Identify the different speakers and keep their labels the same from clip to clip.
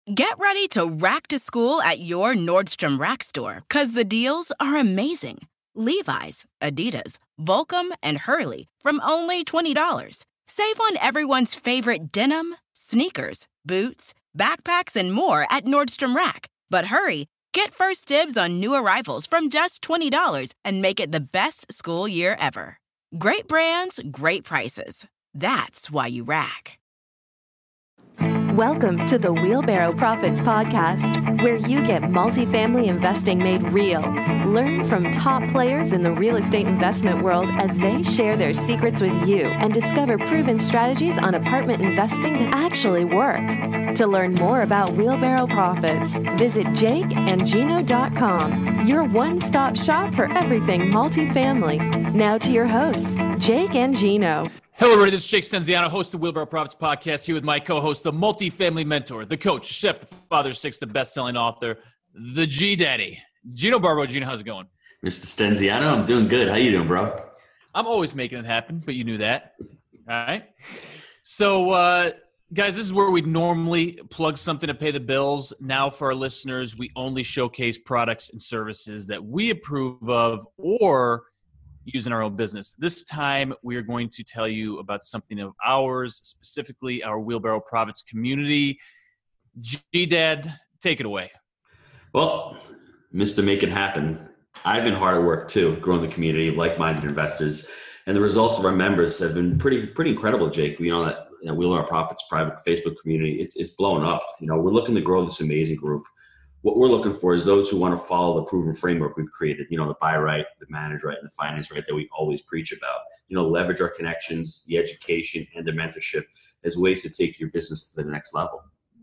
Speaker 1: Get ready to rack to school at your Nordstrom Rack store, because the deals are amazing. Levi's, Adidas, Volcom, and Hurley from only $20. Save on everyone's favorite denim, sneakers, boots, backpacks, and more at Nordstrom Rack. But hurry, get first dibs on new arrivals from just $20 and make it the best school year ever. Great brands, great prices. That's why you rack.
Speaker 2: Welcome to the Wheelbarrow Profits Podcast, where you get multifamily investing made real. Learn from top players in the real estate investment world as they share their secrets with you and discover proven strategies on apartment investing that actually work. To learn more about Wheelbarrow Profits, visit jakeandgino.com, your one-stop shop for everything multifamily. Now to your hosts, Jake and Gino.
Speaker 3: Hello, everybody. This is Jake Stenziano, host of Wheelbarrow Profits Podcast, here with my co-host, the multifamily mentor, the coach, chef, the father of six, the best-selling author, the G-Daddy, Gino Barbo. Gino, how's it going?
Speaker 4: Mr. Stenziano, I'm doing good. How you doing, bro?
Speaker 3: I'm always making it happen, but you knew that. All right. So, guys, this is where we normally plug something to pay the bills. Now, for our listeners, we only showcase products and services that we approve of or use in our own business. This time, we are going to tell you about something of ours, specifically our Wheelbarrow Profits community. G-Dad, take it away.
Speaker 4: Well, Mr. Make It Happen, I've been hard at work too, growing the community of like-minded investors, and the results of our members have been pretty incredible, Jake. You know that Wheelbarrow Profits private Facebook community, it's blowing up. You know, we're looking to grow this amazing group. What we're looking for is those who want to follow the proven framework we've created, you know, the buy right, the manage right, and the finance right that we always preach about. You know, leverage our connections, the education, and the mentorship as ways to take your business to the next level.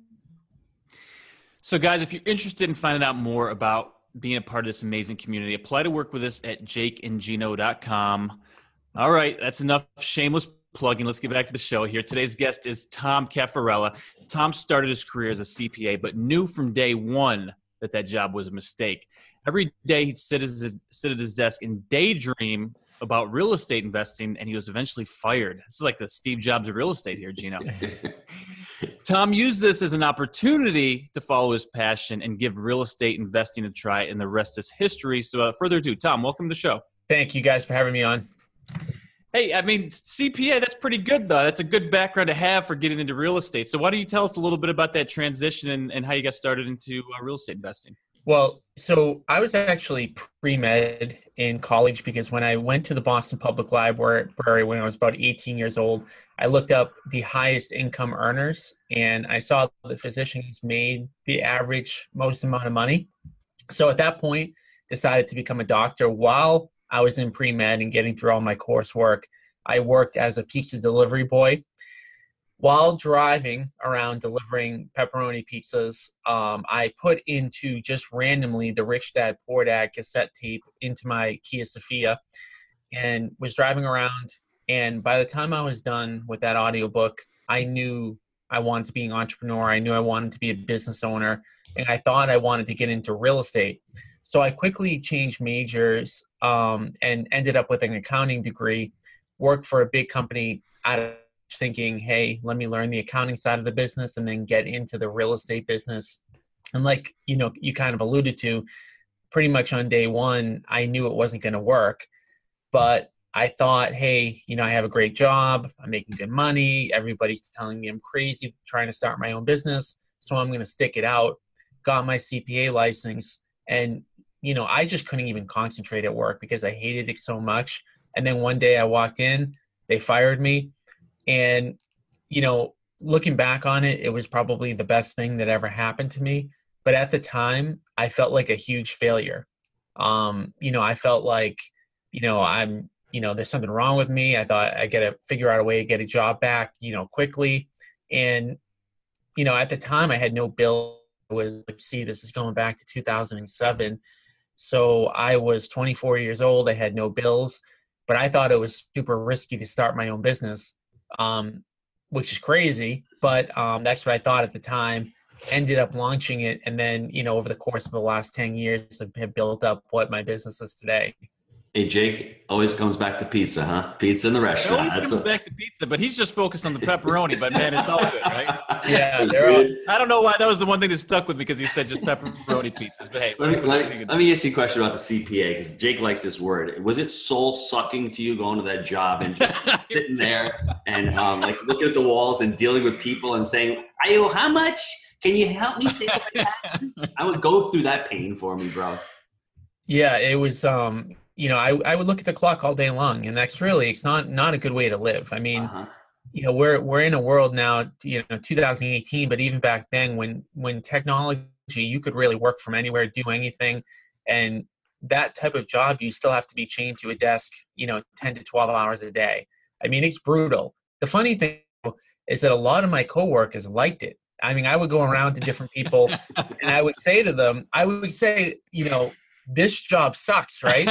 Speaker 3: So, guys, if you're interested in finding out more about being a part of this amazing community, apply to work with us at jakeandgino.com. All right, that's enough shameless plugging. Let's get back to the show here. Today's guest is Tom Caffarella. Tom started his career as a CPA, but knew from day one that job was a mistake. Every day he'd sit at his desk and daydream about real estate investing, and he was eventually fired. This is like the Steve Jobs of real estate here, Gino. Tom used this as an opportunity to follow his passion and give real estate investing a try, and the rest is history. So without further ado, Tom, welcome to the show.
Speaker 5: Thank you guys for having me on.
Speaker 3: Hey, I mean, CPA, that's pretty good, though. That's a good background to have for getting into real estate. So why don't you tell us a little bit about that transition and how you got started into real estate investing?
Speaker 5: Well, so I was actually pre-med in college because when I went to the Boston Public Library when I was about 18 years old, I looked up the highest income earners, and I saw the physicians made the average most amount of money. So at that point, decided to become a doctor. While I was in pre-med and getting through all my coursework, I worked as a pizza delivery boy. While driving around delivering pepperoni pizzas, I put into just randomly the Rich Dad Poor Dad cassette tape into my Kia Sophia and was driving around. And by the time I was done with that audiobook, I knew I wanted to be an entrepreneur. I knew I wanted to be a business owner, and I thought I wanted to get into real estate. So I quickly changed majors and ended up with an accounting degree, worked for a big company out of thinking, hey, let me learn the accounting side of the business and then get into the real estate business. And like, you know, you kind of alluded to, pretty much on day one, I knew it wasn't going to work. But I thought, hey, you know, I have a great job. I'm making good money. Everybody's telling me I'm crazy trying to start my own business. So I'm going to stick it out. Got my CPA license. And you know, I just couldn't even concentrate at work because I hated it so much. And then one day I walked in, they fired me. And, you know, looking back on it, it was probably the best thing that ever happened to me. But at the time, I felt like a huge failure. You know, I felt like, you know, there's something wrong with me. I thought I got to figure out a way to get a job back, you know, quickly. And, you know, at the time I had no bill. This is going back to 2007. So I was 24 years old. I had no bills, but I thought it was super risky to start my own business, which is crazy. But that's what I thought at the time. Ended up launching it. And then, you know, over the course of the last 10 years, have built up what my business is today.
Speaker 4: Hey, Jake, always comes back to pizza, huh? Pizza in the
Speaker 3: It
Speaker 4: restaurant.
Speaker 3: always comes back to pizza, but he's just focused on the pepperoni. But man, it's all good, right?
Speaker 5: Yeah, they're all,
Speaker 3: I don't know why that was the one thing that stuck with me because he said just pepperoni pizzas. But hey,
Speaker 4: Let me ask you a question about the CPA because Jake likes this word. Was it soul sucking to you going to that job and just sitting there and like looking at the walls and dealing with people and saying, "Ayo, how much? Can you help me save my taxes?" I would go through that pain for me, bro.
Speaker 5: yeah, it was, I would look at the clock all day long, and it's not a good way to live. I mean,
Speaker 4: Uh-huh.
Speaker 5: we're in a world now, 2018, but even back then when technology, you could really work from anywhere, do anything. And that type of job, you still have to be chained to a desk, 10 to 12 hours a day. I mean, it's brutal. The funny thing is that a lot of my coworkers liked it. I mean, I would go around to different people and I would say to them, this job sucks, right?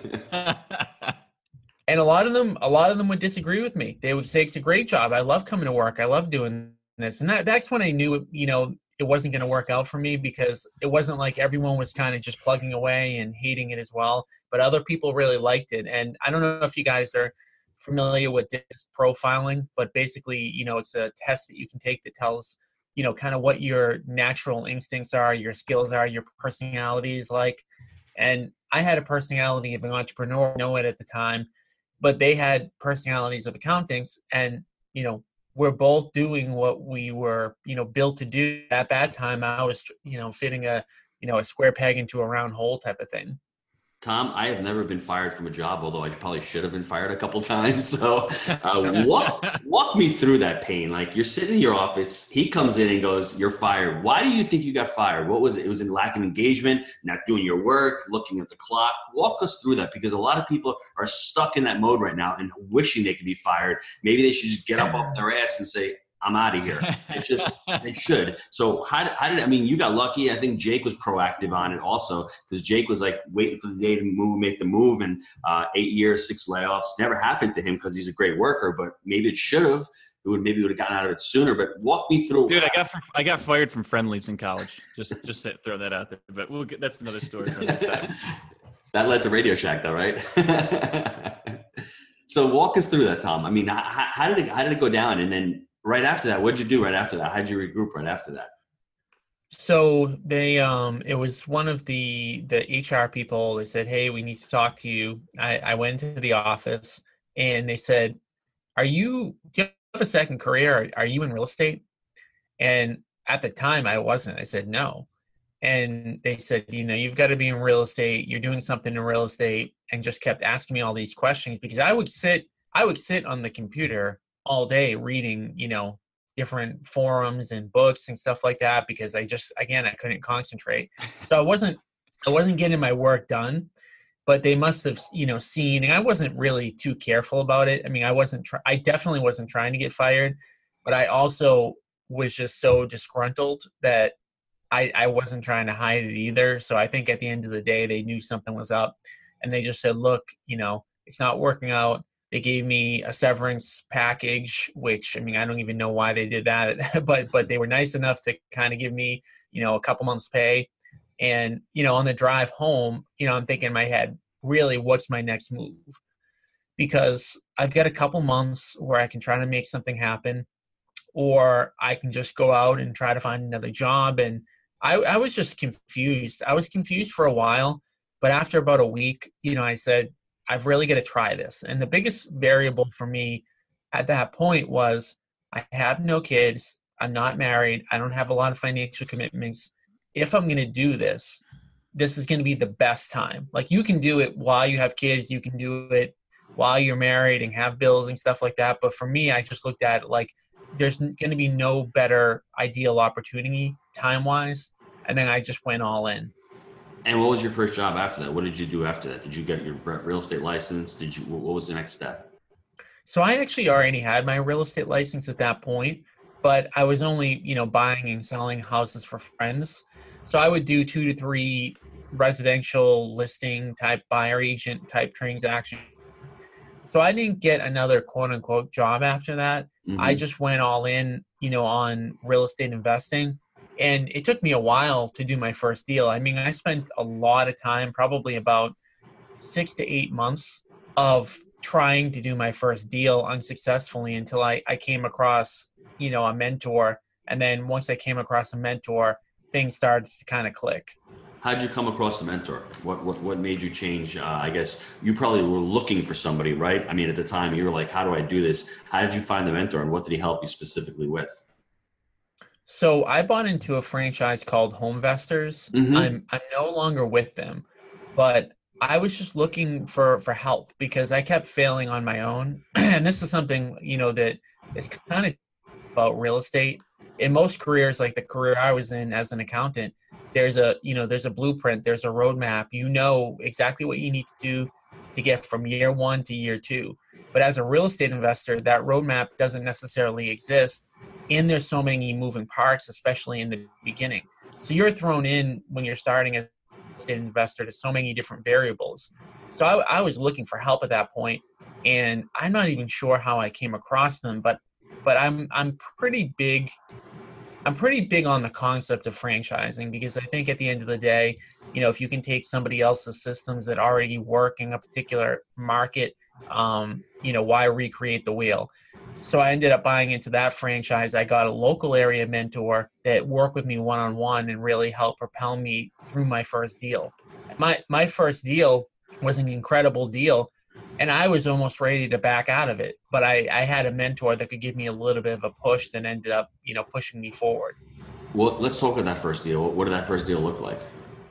Speaker 5: And a lot of them would disagree with me. They would say it's a great job. I love coming to work. I love doing this. And that's when I knew, it wasn't going to work out for me because it wasn't like everyone was kind of just plugging away and hating it as well. But other people really liked it. And I don't know if you guys are familiar with DISC profiling, but basically, it's a test that you can take that tells, kind of what your natural instincts are, your skills are, your personality is like. And I had a personality of an entrepreneur, know it at the time, but they had personalities of accountants, and we're both doing what we were built to do. At that time I was fitting a square peg into a round hole type of thing.
Speaker 4: Tom, I have never been fired from a job, although I probably should have been fired a couple times. So walk me through that pain. Like you're sitting in your office, he comes in and goes, "You're fired." Why do you think you got fired? What was it? It was in lack of engagement, not doing your work, looking at the clock. Walk us through that because a lot of people are stuck in that mode right now and wishing they could be fired. Maybe they should just get up off their ass and say, "I'm out of here." It's just, they should. So how did, you got lucky. I think Jake was proactive on it also because Jake was like waiting for the day to make the move, and 8 years, 6 layoffs never happened to him because he's a great worker, but maybe it should have. Maybe would have gotten out of it sooner, but walk me through.
Speaker 3: Dude, I got fired from Friendlies in college. Just throw that out there, but that's another story for another time.
Speaker 4: That led to Radio Shack though, right? So walk us through that, Tom. I mean, how did it go down? And then right after that, what'd you do right after that? How'd you regroup right after that?
Speaker 5: So they, it was one of the HR people. They said, "Hey, we need to talk to you." I went into the office and they said, do you have a second career? Are you in real estate? And at the time I wasn't. I said, "No." And they said, "You've got to be in real estate. You're doing something in real estate," and just kept asking me all these questions because I would sit on the computer all day reading, different forums and books and stuff like that because I couldn't concentrate. So I wasn't getting my work done, but they must have, seen, and I wasn't really too careful about it. I mean, I definitely wasn't trying to get fired, but I also was just so disgruntled that I wasn't trying to hide it either. So I think at the end of the day, they knew something was up and they just said, "Look, it's not working out." They gave me a severance package, which, I don't even know why they did that, but they were nice enough to kind of give me, a couple months pay. And, on the drive home, I'm thinking in my head, really, what's my next move? Because I've got a couple months where I can try to make something happen, or I can just go out and try to find another job. And I was just confused. I was confused for a while, but after about a week, I said, I've really got to try this. And the biggest variable for me at that point was I have no kids. I'm not married. I don't have a lot of financial commitments. If I'm going to do this, this is going to be the best time. Like you can do it while you have kids. You can do it while you're married and have bills and stuff like that. But for me, I just looked at it like there's going to be no better ideal opportunity time-wise. And then I just went all in.
Speaker 4: And what was your first job after that? What did you do after that? Did you get your real estate license? What was the next step?
Speaker 5: So I actually already had my real estate license at that point, but I was only, buying and selling houses for friends. So I would do 2 to 3 residential listing type buyer agent type transaction. So I didn't get another quote unquote job after that. Mm-hmm. I just went all in, on real estate investing. And it took me a while to do my first deal. I spent a lot of time, probably about 6 to 8 months of trying to do my first deal unsuccessfully until I came across, a mentor. And then once I came across a mentor, things started to kind of click.
Speaker 4: How'd you come across the mentor? What made you change? I guess you probably were looking for somebody, right? I mean, at the time you were like, how do I do this? How did you find the mentor, and what did he help you specifically with?
Speaker 5: So I bought into a franchise called Homevestors.
Speaker 4: Mm-hmm.
Speaker 5: I'm no longer with them, but I was just looking for help because I kept failing on my own. And this is something, that is kind of about real estate. In most careers, like the career I was in as an accountant, there's a blueprint, there's a roadmap. You know exactly what you need to do to get from year one to year two. But as a real estate investor, that roadmap doesn't necessarily exist. And there's so many moving parts, especially in the beginning. So you're thrown in when you're starting as a real estate investor to so many different variables. So I was looking for help at that point, and I'm not even sure how I came across them, but I'm pretty big on the concept of franchising, because I think at the end of the day, if you can take somebody else's systems that already work in a particular market, why recreate the wheel? So I ended up buying into that franchise. I got a local area mentor that worked with me one-on-one and really helped propel me through my first deal. My first deal was an incredible deal, and I was almost ready to back out of it. But I had a mentor that could give me a little bit of a push that ended up, pushing me forward.
Speaker 4: Well, let's talk about that first deal. What did that first deal look like?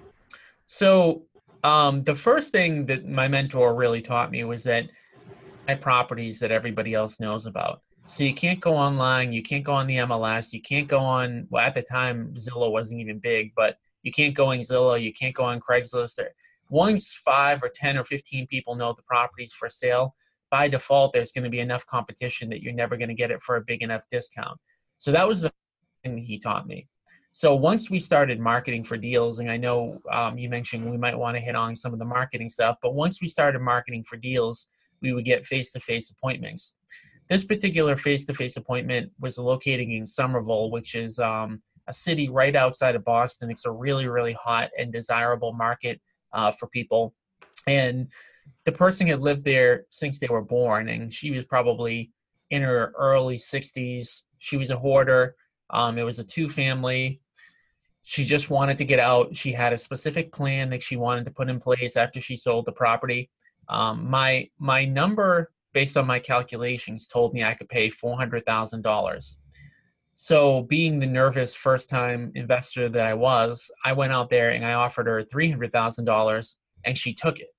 Speaker 5: So the first thing that my mentor really taught me was that my properties that everybody else knows about. So you can't go online, you can't go on the MLS, you can't go on, well, at the time, Zillow wasn't even big, but you can't go on Zillow, you can't go on Craigslist. Once 5 or 10 or 15 people know the property's for sale, by default, there's going to be enough competition that you're never going to get it for a big enough discount. So that was the thing he taught me. So once we started marketing for deals, and I know you mentioned we might want to hit on some of the marketing stuff, but once we started marketing for deals, we would get face-to-face appointments. This particular face-to-face appointment was located in Somerville, which is a city right outside of Boston. It's a really, really hot and desirable market for people. And the person had lived there since they were born, and she was probably in her early 60s. She was a hoarder. It was a 2-family. She just wanted to get out. She had a specific plan that she wanted to put in place after she sold the property. My number, based on my calculations, told me I could pay $400,000. So being the nervous first-time investor that I went out there and I offered her $300,000, and she took it.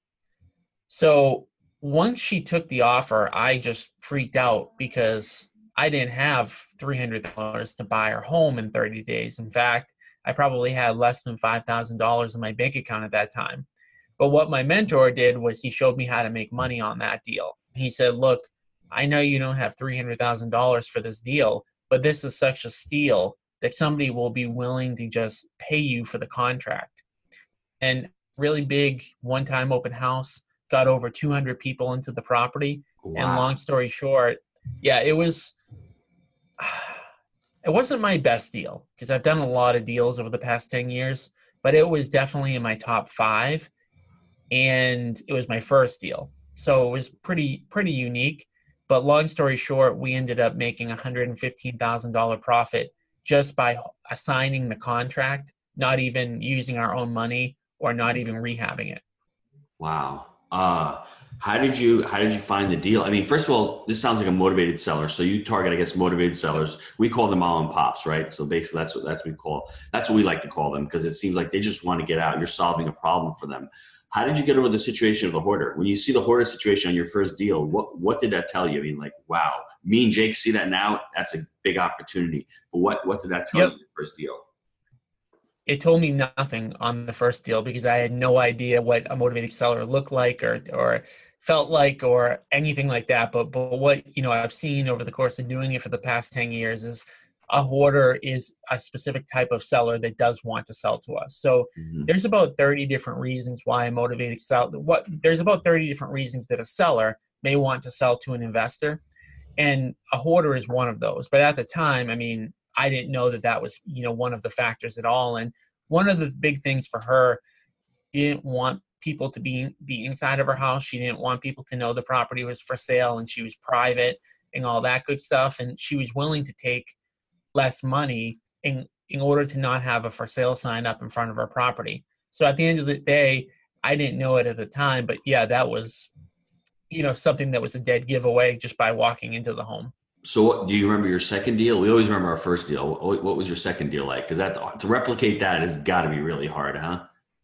Speaker 5: So once she took the offer, I just freaked out because I didn't have $300 to buy her home in 30 days. In fact, I probably had less than $5,000 in my bank account at that time. But what my mentor did was he showed me how to make money on that deal. He said, look, I know you don't have $300,000 for this deal, but this is such a steal that somebody will be willing to just pay you for the contract. And really big one-time open house, got over 200 people into the property. Wow. And long story short, yeah, it wasn't my best deal because I've done a lot of deals over the past 10 years, but it was definitely in my top 5. And it was my first deal. So it was pretty unique. But long story short, we ended up making $115,000 profit just by assigning the contract, not even using our own money or not even rehabbing it.
Speaker 4: Wow. How did you find the deal? I mean, first of all, this sounds like a motivated seller. So you target, I guess, motivated sellers. We call them mom and pops, right? So basically that's what we like to call them, because it seems like they just want to get out. You're solving a problem for them. How did you get over the situation of the hoarder? When you see the hoarder situation on your first deal, what did that tell you? I mean, like, wow, me and Jake see that now. That's a big opportunity. But what did that tell you in the first deal?
Speaker 5: It told me nothing on the first deal because I had no idea what a motivated seller looked like or felt like or anything like that. But what I've seen over the course of doing it for the past 10 years is a hoarder is a specific type of seller that does want to sell to us. So there's about 30 different reasons why a motivated seller, there's about 30 different reasons that a seller may want to sell to an investor. And a hoarder is one of those. But at the time, I mean, I didn't know that was, one of the factors at all. And one of the big things for her, she didn't want people to be inside of her house. She didn't want people to know the property was for sale, and she was private and all that good stuff. And she was willing to take less money in order to not have a for sale sign up in front of her property. So at the end of the day, I didn't know it at the time, but yeah, that was, something that was a dead giveaway just by walking into the home.
Speaker 4: So do you remember your second deal? We always remember our first deal. What was your second deal like? Because to replicate that has got to be really hard, huh?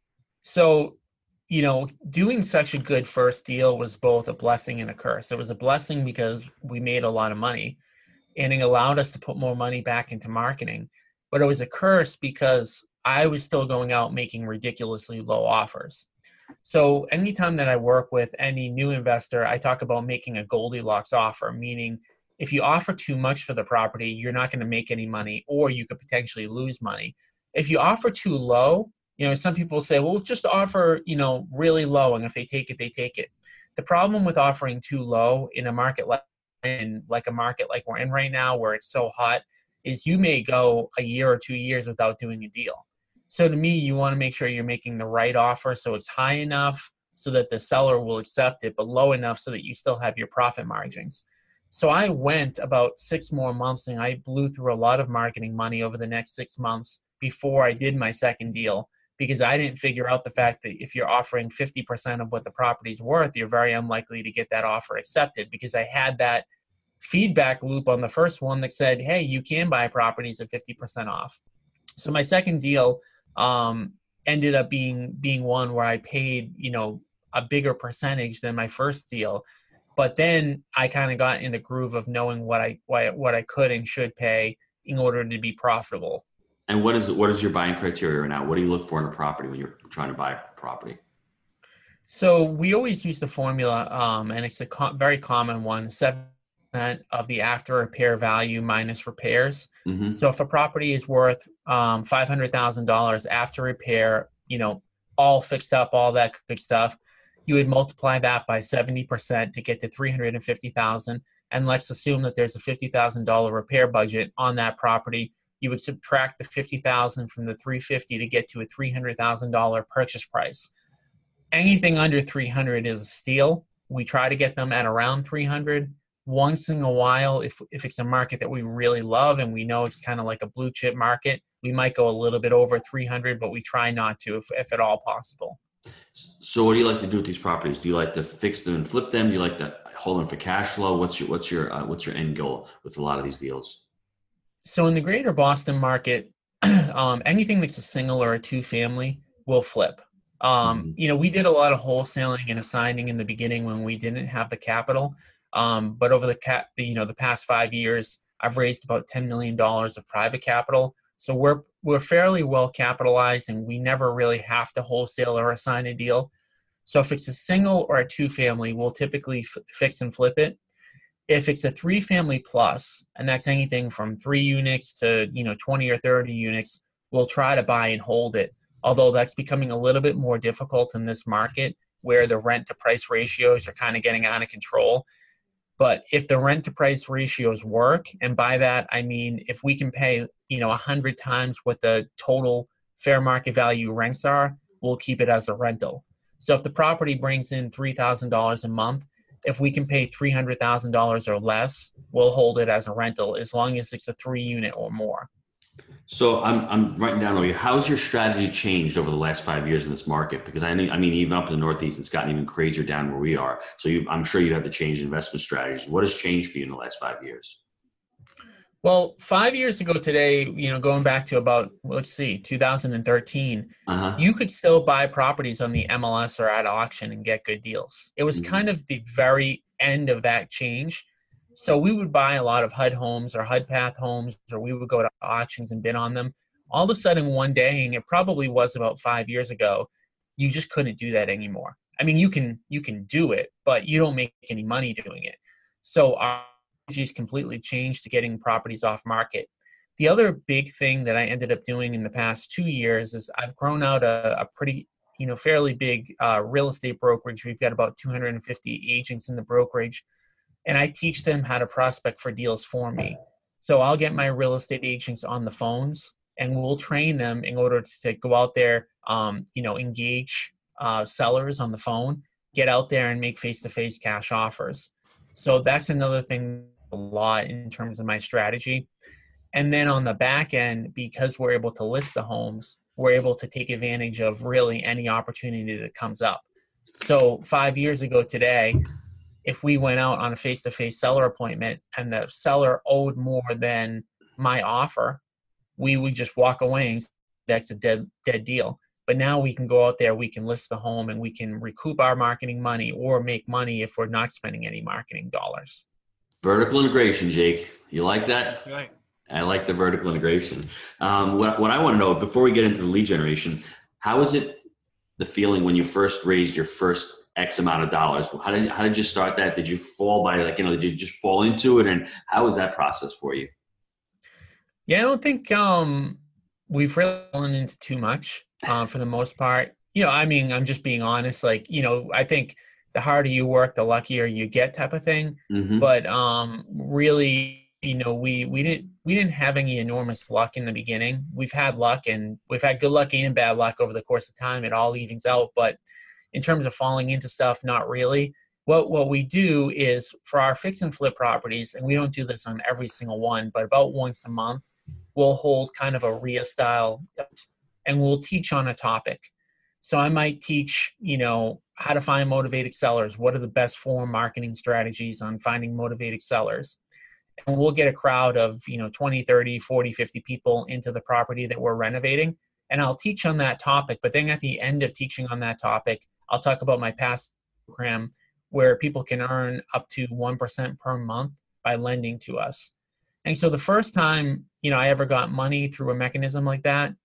Speaker 5: So, doing such a good first deal was both a blessing and a curse. It was a blessing because we made a lot of money and it allowed us to put more money back into marketing. But it was a curse because I was still going out making ridiculously low offers. So anytime that I work with any new investor, I talk about making a Goldilocks offer, meaning if you offer too much for the property, you're not going to make any money, or you could potentially lose money. If you offer too low, some people say, well, just offer, really low, and if they take it, they take it. The problem with offering too low in a market like a market like we're in right now, where it's so hot, is you may go a year or 2 years without doing a deal. So to me, you want to make sure you're making the right offer so it's high enough so that the seller will accept it, but low enough so that you still have your profit margins. So I went about 6 more months and I blew through a lot of marketing money over the next 6 months before I did my second deal, because I didn't figure out the fact that if you're offering 50% of what the property's worth, you're very unlikely to get that offer accepted, because I had that feedback loop on the first one that said, hey, you can buy properties at 50% off. So my second deal ended up being one where I paid, a bigger percentage than my first deal. But then I kind of got in the groove of knowing what I could and should pay in order to be profitable.
Speaker 4: And what is your buying criteria right now? What do you look for in a property when you're trying to buy a property?
Speaker 5: So we always use the formula, and it's a very common one: 7% of the after repair value minus repairs. Mm-hmm. So if a property is worth $500,000 after repair, all fixed up, all that good stuff, you would multiply that by 70% to get to $350,000. And let's assume that there's a $50,000 repair budget on that property. You would subtract the $50,000 from the $350,000 to get to a $300,000 purchase price. Anything under $300,000 is a steal. We try to get them at around $300,000. Once in a while, if it's a market that we really love and we know it's kind of like a blue chip market, we might go a little bit over $300,000, but we try not to if at all possible.
Speaker 4: So what do you like to do with these properties? Do you like to fix them and flip them? Do you like to hold them for cash flow? What's your end goal with a lot of these deals?
Speaker 5: So in the greater Boston market, anything that's a single or a two family will flip. We did a lot of wholesaling and assigning in the beginning when we didn't have the capital. But over the past 5 years, I've raised about $10 million of private capital. So we're fairly well capitalized, and we never really have to wholesale or assign a deal. So if it's a single or a two family, we'll typically fix and flip it. If it's a 3 family plus, and that's anything from 3 units to 20 or 30 units, we'll try to buy and hold it. Although that's becoming a little bit more difficult in this market, where the rent to price ratios are kind of getting out of control. But if the rent to price ratios work, and by that I mean if we can pay 100 times what the total fair market value rents are, we'll keep it as a rental. So if the property brings in $3,000 a month, if we can pay $300,000 or less, we'll hold it as a rental as long as it's a 3 unit or more.
Speaker 4: So I'm writing down over here. How's your strategy changed over the last 5 years in this market? Because I mean, even up in the Northeast, it's gotten even crazier down where we are. So I'm sure you have to change investment strategies. What has changed for you in the last 5 years?
Speaker 5: Well, 5 years ago today, going back to about, 2013, you could still buy properties on the MLS or at auction and get good deals. It was kind of the very end of that change. So we would buy a lot of HUD homes or HUD path homes, or we would go to auctions and bid on them. All of a sudden one day, and it probably was about 5 years ago, you just couldn't do that anymore. I mean, you can do it, but you don't make any money doing it. So our strategies completely changed to getting properties off market. The other big thing that I ended up doing in the past 2 years is I've grown out a pretty, fairly big real estate brokerage. We've got about 250 agents in the brokerage. And I teach them how to prospect for deals for me. So I'll get my real estate agents on the phones, and we'll train them in order to go out there, engage sellers on the phone, get out there and make face-to-face cash offers. So that's another thing a lot in terms of my strategy. And then on the back end, because we're able to list the homes, we're able to take advantage of really any opportunity that comes up. So 5 years ago today, if we went out on a face-to-face seller appointment and the seller owed more than my offer, we would just walk away and say, that's a dead deal. But now we can go out there, we can list the home, and we can recoup our marketing money or make money if we're not spending any marketing dollars.
Speaker 4: Vertical integration, Jake. You like that?
Speaker 3: That's right.
Speaker 4: I like the vertical integration. What I want to know before we get into the lead generation, how is it the feeling when you first raised your first X amount of dollars? How did you start that? Did you fall by did you just fall into it? And how was that process for you?
Speaker 5: Yeah, I don't think we've really fallen into too much for the most part. I'm just being honest. I think the harder you work, the luckier you get type of thing.
Speaker 4: Mm-hmm.
Speaker 5: But really, we didn't have any enormous luck in the beginning. We've had luck, and we've had good luck and bad luck over the course of time. It all evens out. But in terms of falling into stuff, not really. What we do is for our fix and flip properties, and we don't do this on every single one, but about once a month, we'll hold kind of a RIA style, and we'll teach on a topic. So I might teach, how to find motivated sellers. What are the best form marketing strategies on finding motivated sellers? And we'll get a crowd of, 20, 30, 40, 50 people into the property that we're renovating. And I'll teach on that topic. But then at the end of teaching on that topic, I'll talk about my past program where people can earn up to 1% per month by lending to us. And so the first time, I ever got money through a mechanism like that,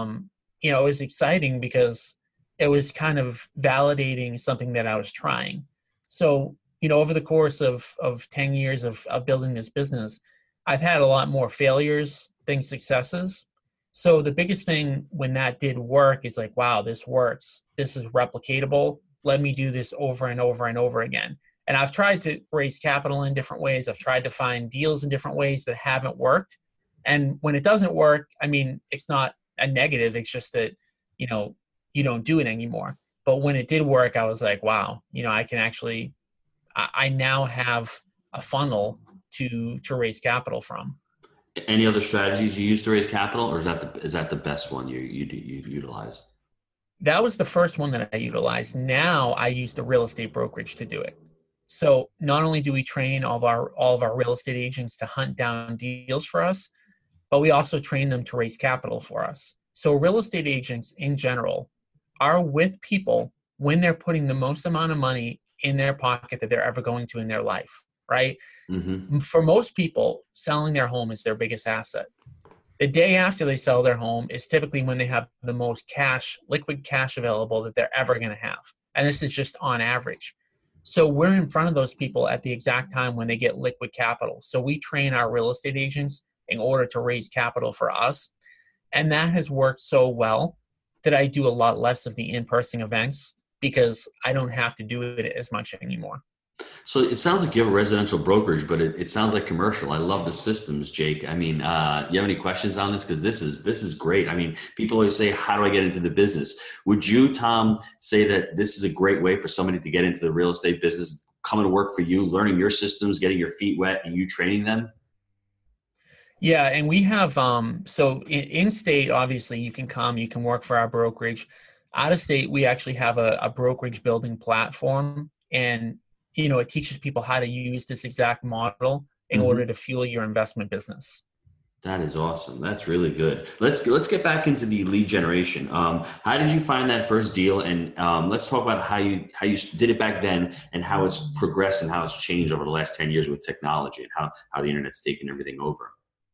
Speaker 5: it was exciting because it was kind of validating something that I was trying. So, over the course of 10 years of building this business, I've had a lot more failures than successes. So the biggest thing when that did work is like, wow, this works. This is replicatable. Let me do this over and over and over again. And I've tried to raise capital in different ways. I've tried to find deals in different ways that haven't worked. And when it doesn't work, it's not a negative. It's just that, you don't do it anymore. But when it did work, I was like, wow, I can actually, I now have a funnel to raise capital from.
Speaker 4: Any other strategies you use to raise capital, or is that the best one you utilize?
Speaker 5: That was the first one that I utilized. Now I use the real estate brokerage to do it. So not only do we train all of our real estate agents to hunt down deals for us, but we also train them to raise capital for us. So real estate agents in general are with people when they're putting the most amount of money in their pocket that they're ever going to in their life, right? Mm-hmm. For most people, selling their home is their biggest asset. The day after they sell their home is typically when they have the most liquid cash available that they're ever going to have. And this is just on average. So we're in front of those people at the exact time when they get liquid capital. So we train our real estate agents in order to raise capital for us. And that has worked so well that I do a lot less of the in-person events because I don't have to do it as much anymore.
Speaker 4: So it sounds like you have a residential brokerage, but it sounds like commercial. I love the systems, Jake. You have any questions on this? Because this is great. People always say, how do I get into the business? Would you, Tom, say that this is a great way for somebody to get into the real estate business, coming to work for you, learning your systems, getting your feet wet, and you training them?
Speaker 5: Yeah, and we have, so in state, obviously, you can work for our brokerage. Out of state, we actually have a brokerage building platform, and it teaches people how to use this exact model in order to fuel your investment business.
Speaker 4: That is awesome. That's really good. Let's get back into the lead generation. How did you find that first deal? And let's talk about how you did it back then and how it's progressed and how it's changed over the last 10 years with technology and how the internet's taken everything over.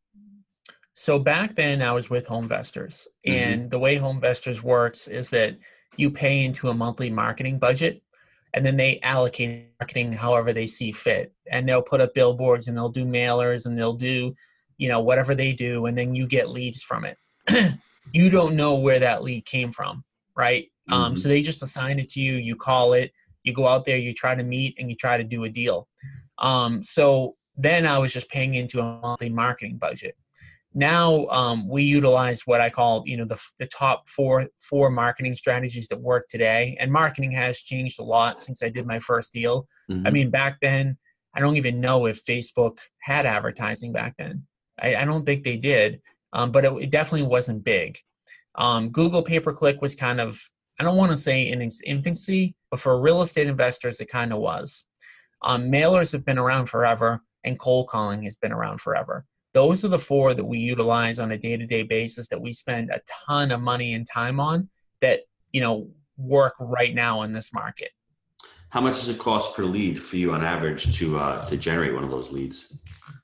Speaker 5: So back then I was with HomeVestors, and the way HomeVestors works is that you pay into a monthly marketing budget, and then they allocate marketing however they see fit. And they'll put up billboards, and they'll do mailers, and they'll do, whatever they do, and then you get leads from it. You don't know where that lead came from, right? So they just assign it to you, you call it, you go out there, you try to meet, and you try to do a deal. So then I was just paying into a monthly marketing budget. Now we utilize what I call, the top four marketing strategies that work today. And marketing has changed a lot since I did my first deal.
Speaker 4: Mm-hmm.
Speaker 5: I mean, back then, I don't even know if Facebook had advertising back then. I don't think they did, but it definitely wasn't big. Google pay-per-click was kind of, I don't want to say in its infancy, but for real estate investors, it kind of was. Mailers have been around forever, and cold calling has been around forever. Those are the four that we utilize on a day-to-day basis that we spend a ton of money and time on that, work right now in this market.
Speaker 4: How much does it cost per lead for you on average to generate one of those leads?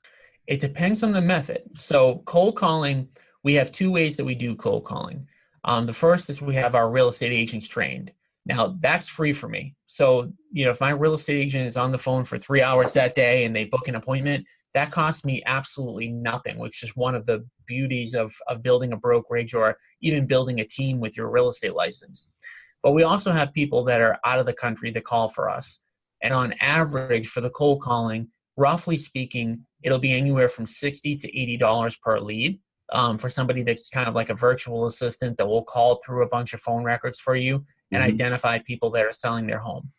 Speaker 5: It depends on the method. So cold calling, we have two ways that we do cold calling. The first is we have our real estate agents trained. Now, that's free for me. So, if my real estate agent is on the phone for 3 hours that day and they book an appointment, that costs me absolutely nothing, which is one of the beauties of building a brokerage or even building a team with your real estate license. But we also have people that are out of the country that call for us. And on average, for the cold calling, roughly speaking, it'll be anywhere from $60 to $80 per lead. For somebody that's kind of like a virtual assistant that will call through a bunch of phone records for you and identify people that are selling their home.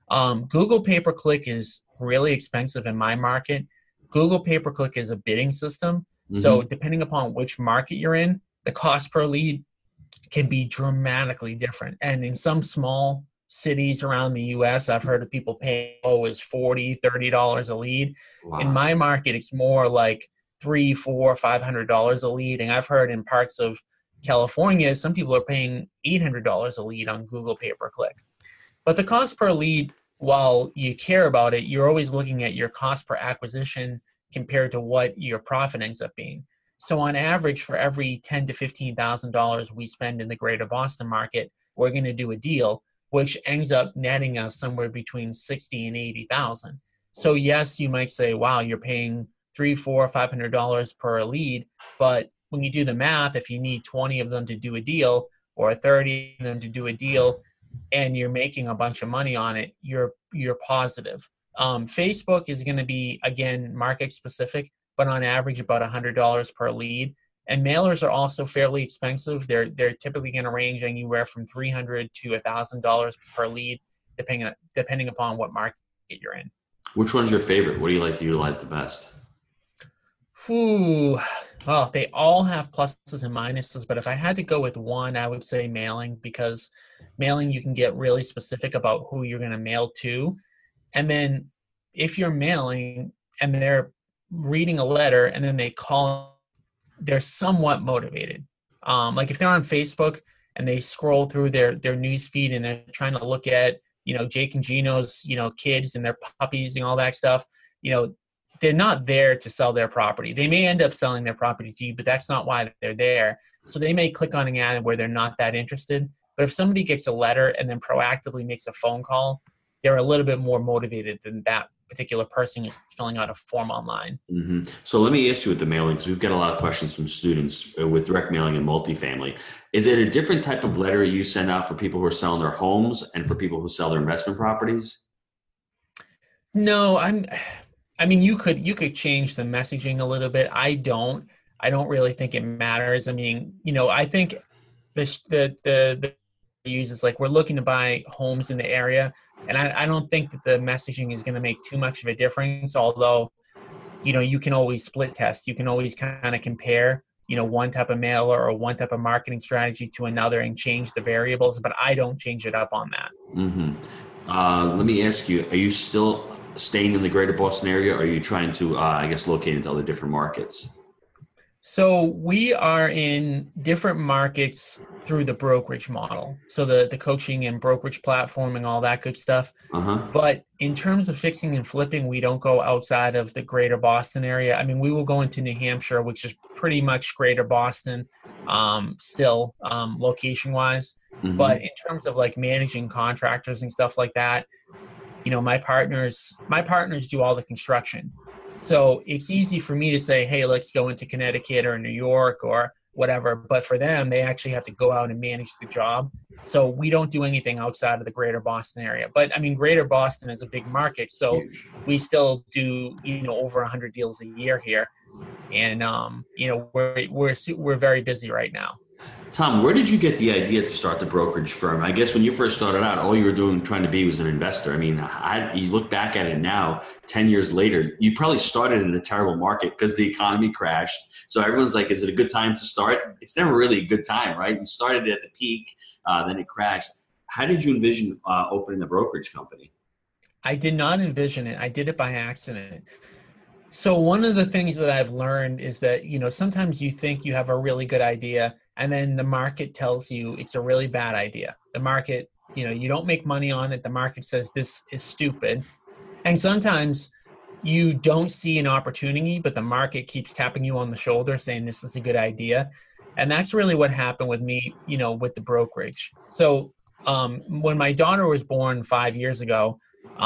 Speaker 5: Google pay-per-click is really expensive in my market. Google pay-per-click is a bidding system. So depending upon which market you're in, the cost per lead can be dramatically different. And in some small cities around the US, I've heard of people pay as $40, $30 a lead. Wow. In my market, it's more like $300, $400, $500 a lead. And I've heard in parts of California, some people are paying $800 a lead on Google pay-per-click. But the cost per lead, while you care about it, you're always looking at your cost per acquisition compared to what your profit ends up being. So on average, for every $10,000 to $15,000 we spend in the greater Boston market, we're going to do a deal, which ends up netting us somewhere between $60,000 and $80,000. So yes, you might say, wow, you're paying $300, $400, $500 per lead. But when you do the math, if you need 20 of them to do a deal or 30 of them to do a deal, and you're making a bunch of money on it, you're positive. Facebook is going to be, again, market specific, but on average about $100 per lead. And mailers are also fairly expensive. They're typically going to range anywhere from $300 to $1,000 per lead, depending upon what market you're in.
Speaker 4: Which one's your favorite? What do you like to utilize the best?
Speaker 5: Well, they all have pluses and minuses, but if I had to go with one, I would say mailing, because mailing, you can get really specific about who you're going to mail to. And then if you're mailing and they're reading a letter and then they call, they're somewhat motivated. Like if they're on Facebook and they scroll through their news feed and they're trying to look at, Jake and Gino's, kids and their puppies and all that stuff, they're not there to sell their property. They may end up selling their property to you, but that's not why they're there. So they may click on an ad where they're not that interested. But if somebody gets a letter and then proactively makes a phone call, they're a little bit more motivated than that particular person who's filling out a form online.
Speaker 4: Mm-hmm. So let me ask you with the mailing, because we've got a lot of questions from students with direct mailing and multifamily. Is it a different type of letter you send out for people who are selling their homes and for people who sell their investment properties?
Speaker 5: No, you could change the messaging a little bit. I don't really think it matters. I think the uses like we're looking to buy homes in the area, and I don't think that the messaging is going to make too much of a difference. Although, you can always split test. You can always kind of compare, one type of mailer or one type of marketing strategy to another and change the variables. But I don't change it up on that.
Speaker 4: Mm-hmm. Let me ask you: are you still staying in the greater Boston area, or are you trying to, locate into other different markets?
Speaker 5: So we are in different markets through the brokerage model. So the coaching and brokerage platform and all that good stuff. But in terms of fixing and flipping, we don't go outside of the greater Boston area. We will go into New Hampshire, which is pretty much greater Boston still location wise. Mm-hmm. But in terms of like managing contractors and stuff like that, my partners do all the construction. So it's easy for me to say, hey, let's go into Connecticut or New York or whatever. But for them, they actually have to go out and manage the job. So we don't do anything outside of the greater Boston area. But greater Boston is a big market. So we still do, over 100 deals a year here. And, we're very busy right now.
Speaker 4: Tom, where did you get the idea to start the brokerage firm? I guess when you first started out, all you were doing, trying to be, was an investor. I mean, you look back at it now, 10 years later, you probably started in a terrible market because the economy crashed. So everyone's like, is it a good time to start? It's never really a good time, right? You started at the peak, then it crashed. How did you envision opening the brokerage company?
Speaker 5: I did not envision it. I did it by accident. So one of the things that I've learned is that, sometimes you think you have a really good idea, and then the market tells you it's a really bad idea. The market, you don't make money on it. The market says this is stupid. And sometimes you don't see an opportunity, but the market keeps tapping you on the shoulder saying this is a good idea. And that's really what happened with me, with the brokerage. So when my daughter was born 5 years ago,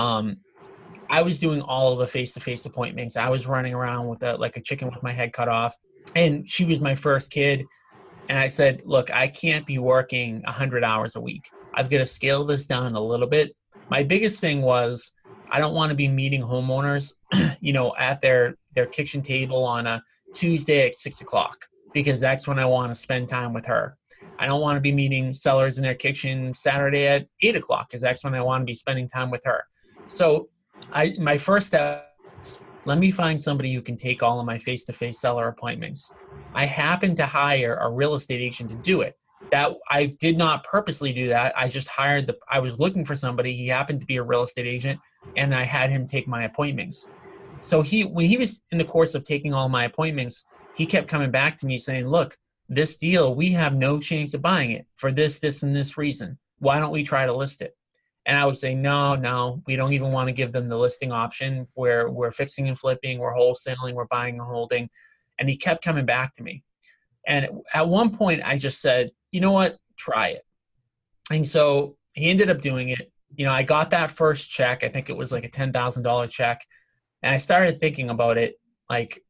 Speaker 5: I was doing all of the face-to-face appointments. I was running around with like a chicken with my head cut off. And she was my first kid. And I said, look, I can't be working 100 hours a week. I've got to scale this down a little bit. My biggest thing was I don't want to be meeting homeowners, at their kitchen table on a Tuesday at 6 o'clock, because that's when I want to spend time with her. I don't want to be meeting sellers in their kitchen Saturday at 8 o'clock, because that's when I want to be spending time with her. So my first step, let me find somebody who can take all of my face-to-face seller appointments. I happened to hire a real estate agent to do it. That I did not purposely do that. I just I was looking for somebody. He happened to be a real estate agent, and I had him take my appointments. So when he was in the course of taking all my appointments, he kept coming back to me saying, look, this deal, we have no chance of buying it for this, and this reason. Why don't we try to list it? And I would say, no, we don't even want to give them the listing option. We're fixing and flipping, we're wholesaling, we're buying and holding. And he kept coming back to me. And at one point I just said, you know what, try it. And so he ended up doing it. I got that first check. I think it was like a $10,000 check. And I started thinking about it like,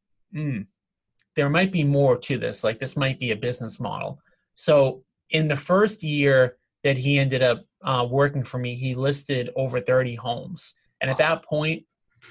Speaker 5: there might be more to this. Like, this might be a business model. So in the first year that he ended up working for me, he listed over 30 homes. And at that point,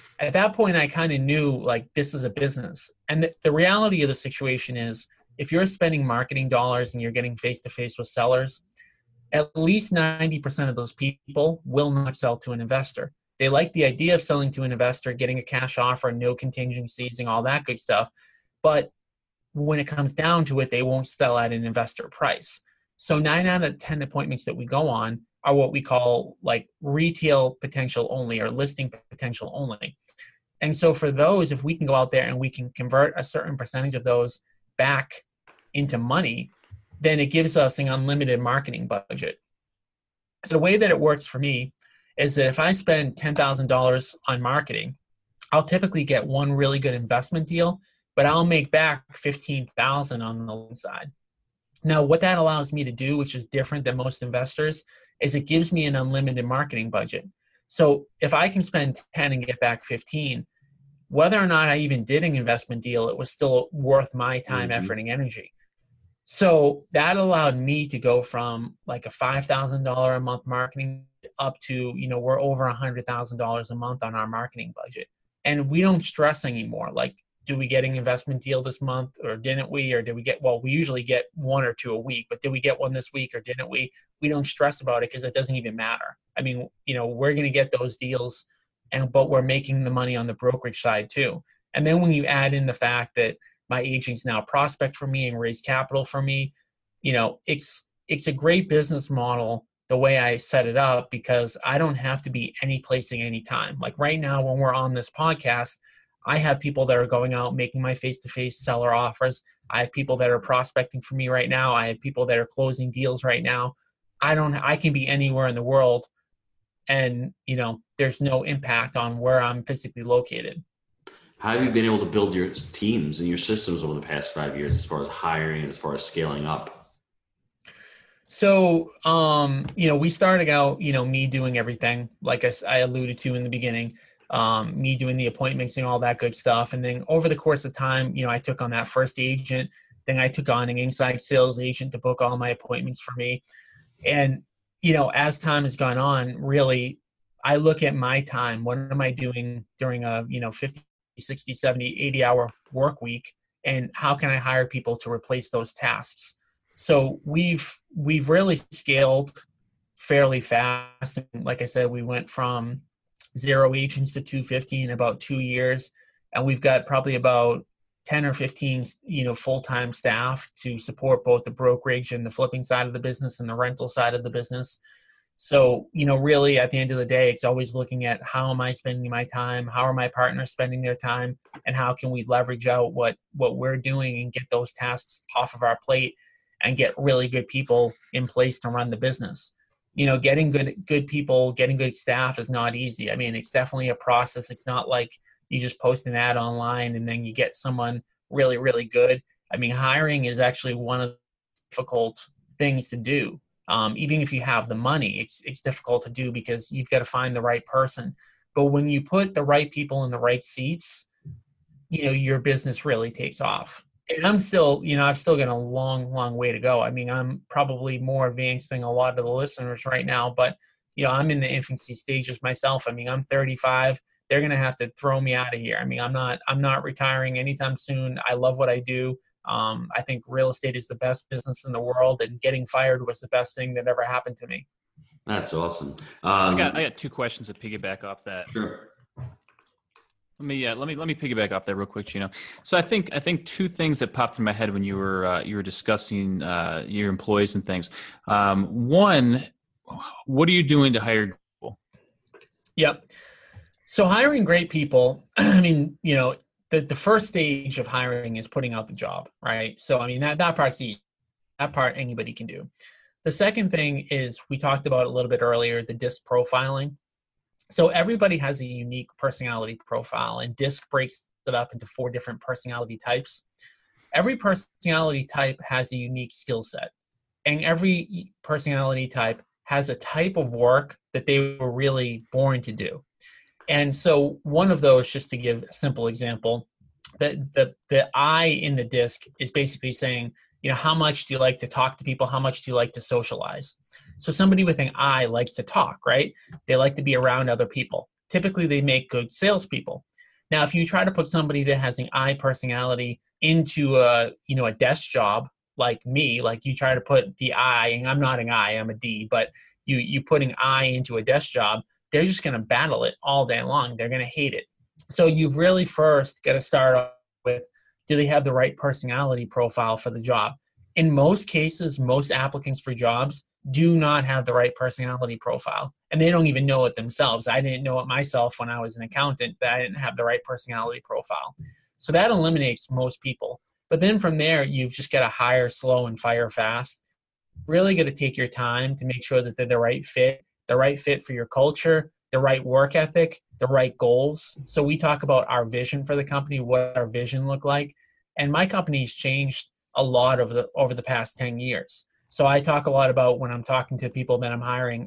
Speaker 5: I kind of knew, like, this is a business. And the reality of the situation is, if you're spending marketing dollars and you're getting face-to-face with sellers, at least 90% of those people will not sell to an investor. They like the idea of selling to an investor, getting a cash offer, no contingencies, and all that good stuff. But when it comes down to it, they won't sell at an investor price. So 9 out of 10 appointments that we go on are what we call like retail potential only, or listing potential only. And so for those, if we can go out there and we can convert a certain percentage of those back into money, then it gives us an unlimited marketing budget. So the way that it works for me is that if I spend $10,000 on marketing, I'll typically get one really good investment deal, but I'll make back $15,000 on the loan side. Now, what that allows me to do, which is different than most investors, is it gives me an unlimited marketing budget. So if I can spend 10 and get back 15, whether or not I even did an investment deal, it was still worth my time, effort, and energy. So that allowed me to go from like a $5,000 a month marketing up to, we're over $100,000 a month on our marketing budget. And we don't stress anymore. Like, do we get an investment deal this month, or didn't we? Or did we we usually get 1 or 2 a week, but did we get one this week or didn't we? We don't stress about it because it doesn't even matter. I mean, we're going to get those deals, but we're making the money on the brokerage side too. And then when you add in the fact that my agents now prospect for me and raise capital for me, it's a great business model the way I set it up, because I don't have to be any place at any time. Like right now, when we're on this podcast, I have people that are going out making my face-to-face seller offers. I have people that are prospecting for me right now. I have people that are closing deals right now. I can be anywhere in the world, and there's no impact on where I'm physically located.
Speaker 4: How have you been able to build your teams and your systems over the past 5 years, as far as hiring, as far as scaling up?
Speaker 5: So, we started out, me doing everything, like I alluded to in the beginning, me doing the appointments and all that good stuff. And then over the course of time, I took on that first agent. Then I took on an inside sales agent to book all my appointments for me. And, as time has gone on, really, I look at my time. What am I doing during a, 50, 60, 70, 80 hour work week? and how can I hire people to replace those tasks? So we've really scaled fairly fast. And like I said, we went from 0 agents to 250 in about 2 years, and we've got probably about 10 or 15, full-time staff to support both the brokerage and the flipping side of the business and the rental side of the business. So, really at the end of the day, it's always looking at how am I spending my time? How are my partners spending their time? And how can we leverage out what we're doing and get those tasks off of our plate and get really good people in place to run the business? Getting good people, getting good staff is not easy. I mean, it's definitely a process. It's not like you just post an ad online and then you get someone really, really good. I mean, hiring is actually one of the difficult things to do. Even if you have the money, it's difficult to do because you've got to find the right person. But when you put the right people in the right seats, your business really takes off. And I've still got a long, long way to go. I mean, I'm probably more advanced than a lot of the listeners right now, but, I'm in the infancy stages myself. I mean, I'm 35. They're going to have to throw me out of here. I mean, I'm not retiring anytime soon. I love what I do. I think real estate is the best business in the world, and getting fired was the best thing that ever happened to me.
Speaker 4: That's awesome.
Speaker 3: I got 2 questions to piggyback off that.
Speaker 4: Sure.
Speaker 3: Let me piggyback off that real quick, Gino. So I think 2 things that popped in my head when you were discussing your employees and things. One, what are you doing to hire people?
Speaker 5: Yep. So hiring great people, I mean, the first stage of hiring is putting out the job, right? So, I mean, that part's easy. That part anybody can do. The second thing is, we talked about a little bit earlier, the DISC profiling. So everybody has a unique personality profile, and DISC breaks it up into 4 different personality types. Every personality type has a unique skill set, and every personality type has a type of work that they were really born to do. And so one of those, just to give a simple example, the I in the DISC is basically saying, how much do you like to talk to people? How much do you like to socialize? So somebody with an I likes to talk, right? They like to be around other people. Typically, they make good salespeople. Now, if you try to put somebody that has an I personality into a desk job like me, like you try to put the I, and I'm not an I, I'm a D, but you put an I into a desk job, they're just going to battle it all day long. They're going to hate it. So you've really first got to start off with, do they have the right personality profile for the job? In most cases, most applicants for jobs do not have the right personality profile, and they don't even know it themselves. I didn't know it myself when I was an accountant, that I didn't have the right personality profile. So that eliminates most people. But then from there, you've just got to hire slow and fire fast. Really got to take your time to make sure that they're the right fit for your culture, the right work ethic, the right goals. So we talk about our vision for the company, what our vision look like. And my company's changed a lot over the past 10 years. So I talk a lot about, when I'm talking to people that I'm hiring,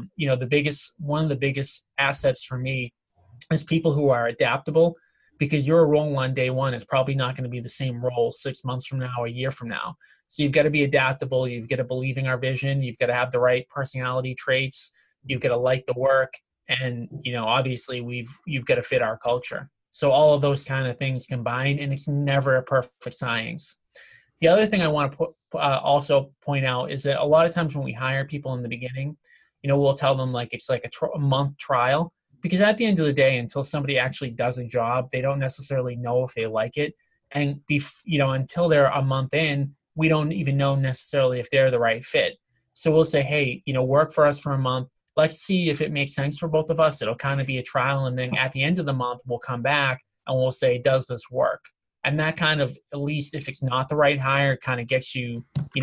Speaker 5: one of the biggest assets for me is people who are adaptable, because your role on day one is probably not going to be the same role 6 months from now, a year from now. So you've got to be adaptable. You've got to believe in our vision. You've got to have the right personality traits. You've got to like the work. And, obviously you've got to fit our culture. So all of those kind of things combined, and it's never a perfect science. The other thing I want to also point out is that a lot of times when we hire people in the beginning, we'll tell them it's like a month trial, because at the end of the day, until somebody actually does a job, they don't necessarily know if they like it. And, until they're a month in, we don't even know necessarily if they're the right fit. So we'll say, hey, work for us for a month. Let's see if it makes sense for both of us. It'll kind of be a trial. And then at the end of the month, we'll come back and we'll say, does this work? And that kind of, at least if it's not the right hire, kind of gets you,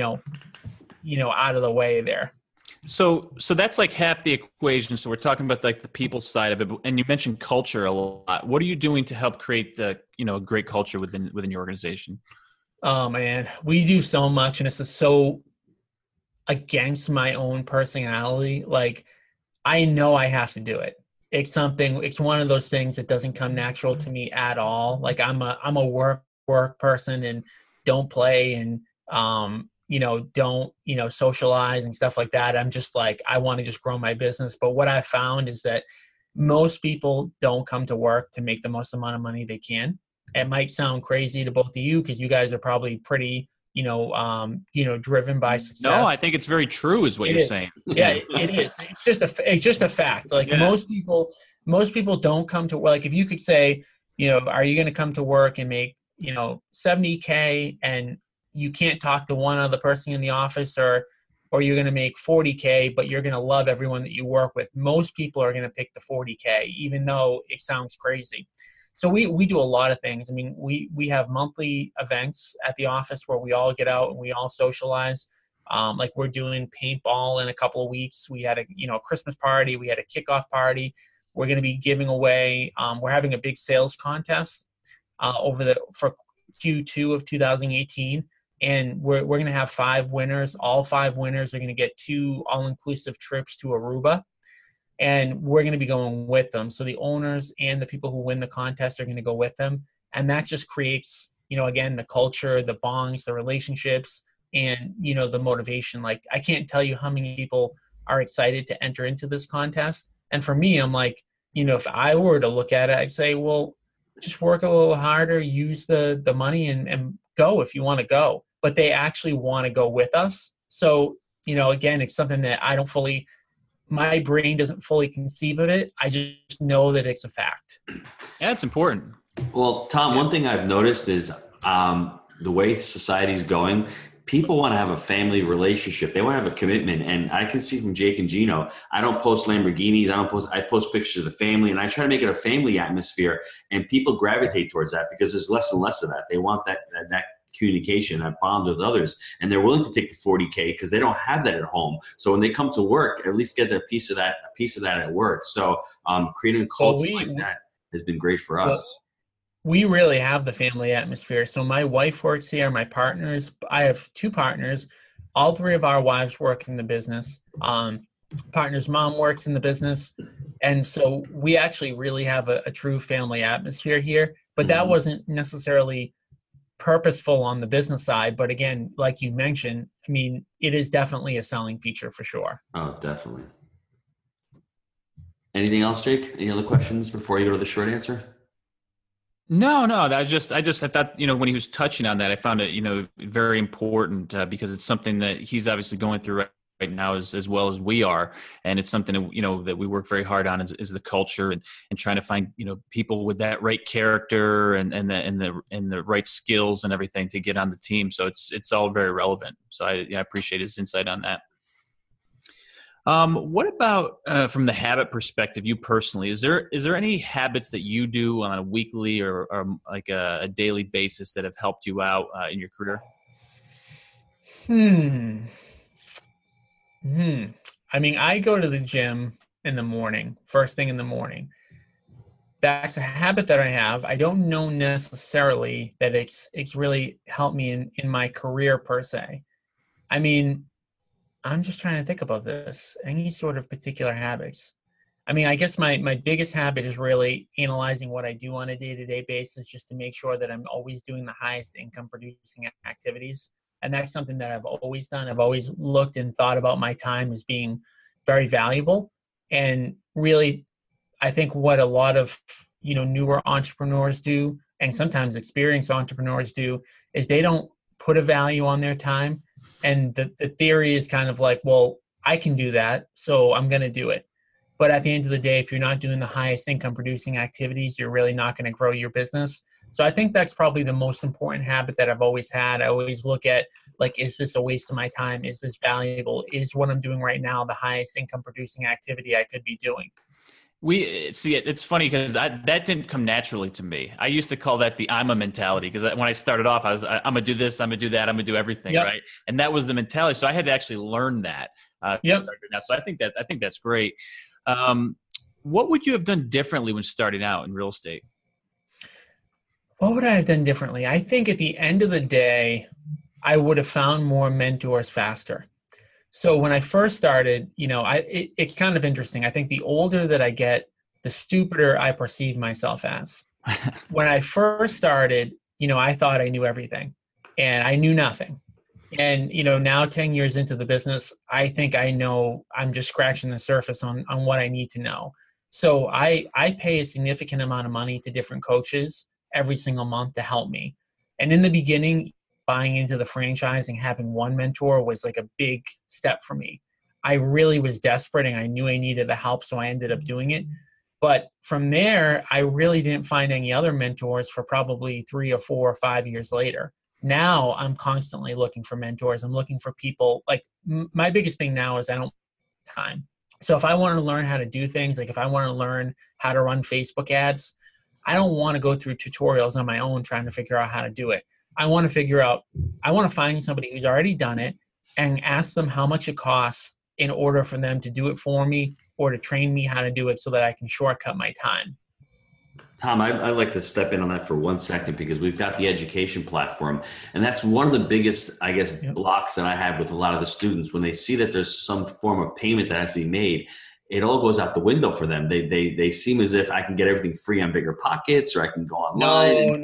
Speaker 5: out of the way there.
Speaker 3: So that's like half the equation. So we're talking about the people side of it, and you mentioned culture a lot. What are you doing to help create a great culture within your organization?
Speaker 5: Oh man, we do so much, and this is so against my own personality. I know I have to do it. It's one of those things that doesn't come natural to me at all. I'm a work person, and don't play, and don't socialize and stuff like that. I'm just I want to just grow my business. But what I found is that most people don't come to work to make the most amount of money they can. it might sound crazy to both of you because you guys are probably pretty, driven by success.
Speaker 3: No, I think it's very true is what you're saying.
Speaker 5: Yeah, it is. It's just a fact. Like most people don't come to work. Like if you could say, are you going to come to work and make, $70K and you can't talk to one other person in the office, or you're going to make $40K, but you're going to love everyone that you work with. Most people are going to pick the $40K, even though it sounds crazy. So we do a lot of things. I mean, we have monthly events at the office where we all get out and we all socialize. Like we're doing paintball in a couple of weeks. We had a Christmas party. We had a kickoff party. We're going to be giving away. We're having a big sales contest for Q2 of 2018, and we're going to have 5 winners. All 5 winners are going to get 2 all-inclusive trips to Aruba. And we're going to be going with them. So the owners and the people who win the contest are going to go with them. And that just creates, again, the culture, the bonds, the relationships, and, the motivation. Like, I can't tell you how many people are excited to enter into this contest. And for me, I'm like, if I were to look at it, I'd say, well, just work a little harder, use the money and go if you want to go. But they actually want to go with us. So, again, it's something that my brain doesn't fully conceive of it. I just know that it's a fact.
Speaker 3: Yeah, it's important.
Speaker 4: Well, Tom, one thing I've noticed is the way society is going, people want to have a family relationship. They want to have a commitment. And I can see from Jake and Gino, I don't post Lamborghinis. I post pictures of the family, and I try to make it a family atmosphere, and people gravitate towards that because there's less and less of that. They want that communication, that bond with others, and they're willing to take the $40K because they don't have that at home. So when they come to work, at least get a piece of that at work. So creating a culture like that has been great for us.
Speaker 5: We really have the family atmosphere. So my wife works here, my partners, I have 2 partners. All 3 of our wives work in the business. Partner's mom works in the business. And so we actually really have a true family atmosphere here, but that wasn't necessarily purposeful on the business side. But again, like you mentioned, I mean, it is definitely a selling feature for sure.
Speaker 4: Oh, definitely. Anything else, Jake? Any other questions before you go to the short answer?
Speaker 3: No, I thought, when he was touching on that, I found it, very important because it's something that he's obviously going through right now as well as we are. And it's something that, that we work very hard on is the culture and trying to find, people with that right character and the right skills and everything to get on the team. So it's all very relevant. So I appreciate his insight on that. What about from the habit perspective, you personally, is there any habits that you do on a weekly or like a daily basis that have helped you out in your career?
Speaker 5: I mean, I go to the gym in the morning, first thing in the morning. That's a habit that I have. I don't know necessarily that it's really helped me in my career per se. I mean, I'm just trying to think about this. Any sort of particular habits. I mean, I guess my biggest habit is really analyzing what I do on a day-to-day basis just to make sure that I'm always doing the highest income producing activities. And that's something that I've always done. I've always looked and thought about my time as being very valuable. And really, I think what a lot of, newer entrepreneurs do, and sometimes experienced entrepreneurs do, is they don't put a value on their time. And the theory is kind of like, well, I can do that, so I'm going to do it. But at the end of the day, if you're not doing the highest income producing activities, you're really not going to grow your business. So I think that's probably the most important habit that I've always had. I always look at, like, is this a waste of my time? Is this valuable? Is what I'm doing right now the highest income producing activity I could be doing?
Speaker 3: It's funny because that didn't come naturally to me. I used to call that the I'm a mentality because when I started off, I'm going to do this, I'm going to do that, I'm going to do everything, right? And that was the mentality. So I had to actually learn that. So I think that's great. What would you have done differently when starting out in real estate?
Speaker 5: What would I have done differently? I think at the end of the day, I would have found more mentors faster. So when I first started, it's kind of interesting. I think the older that I get, the stupider I perceive myself as. When I first started, I thought I knew everything and I knew nothing. And, now 10 years into the business, I think I know I'm just scratching the surface on what I need to know. So I pay a significant amount of money to different coaches every single month to help me. And in the beginning, buying into the franchise and having one mentor was like a big step for me. I really was desperate and I knew I needed the help, so I ended up doing it. But from there, I really didn't find any other mentors for probably 3 or 4 or 5 years later. Now I'm constantly looking for mentors. I'm looking for people. Like my biggest thing now is I don't have time. So if I want to learn how to do things, like if I want to learn how to run Facebook ads, I don't want to go through tutorials on my own trying to figure out how to do it. I want to find somebody who's already done it and ask them how much it costs in order for them to do it for me or to train me how to do it so that I can shortcut my time.
Speaker 4: Tom, I'd like to step in on that for 1 second because we've got the education platform. And that's one of the biggest, I guess, blocks that I have with a lot of the students. When they see that there's some form of payment that has to be made, it all goes out the window for them. They seem as if I can get everything free on Bigger Pockets, or I can go online.